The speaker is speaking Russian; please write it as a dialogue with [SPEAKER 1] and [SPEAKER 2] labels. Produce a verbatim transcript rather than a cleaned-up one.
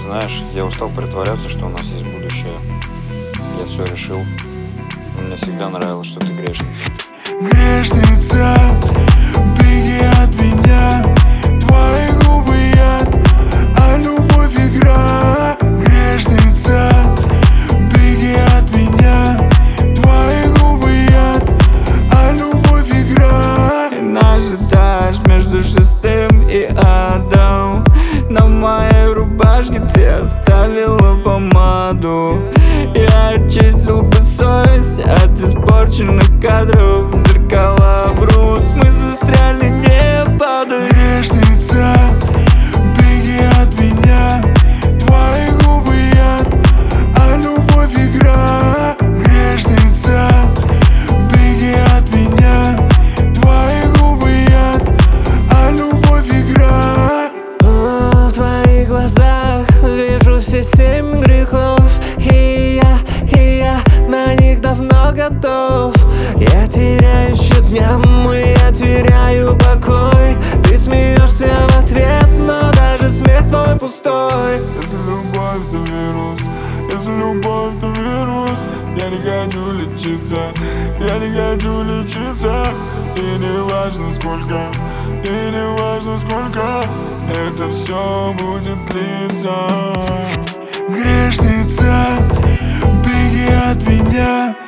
[SPEAKER 1] Знаешь, я устал притворяться, что у нас есть будущее. Я все решил. Но мне всегда нравилось, что ты грешница.
[SPEAKER 2] Грешница, беги от меня. Твои губы яд, а любовь игра. Грешница, беги от меня. Твои губы яд, а любовь игра.
[SPEAKER 3] И наш этаж между шестым и адом. На моей рубашке ты оставила помаду. Я очистил бы совесть от испорченных кадров. Зеркала врут, мы застряли, не падай.
[SPEAKER 2] Грешница, беги от меня. Твои губы яд, а любовь игра. Грешница, беги от меня. Твои губы яд, а любовь игра.
[SPEAKER 3] В твоих глазах вижу все семь грехов. И я, и я на них давно готов. Я теряю счет дням, и я теряю покой. Ты смеешься в ответ, но даже смех твой пустой.
[SPEAKER 2] Это любовь, это вирус. Это любовь, это вирус. Я не хочу лечиться. Я не хочу лечиться. И не важно сколько, и не важно сколько это все будет длиться. Грешница, беги от меня.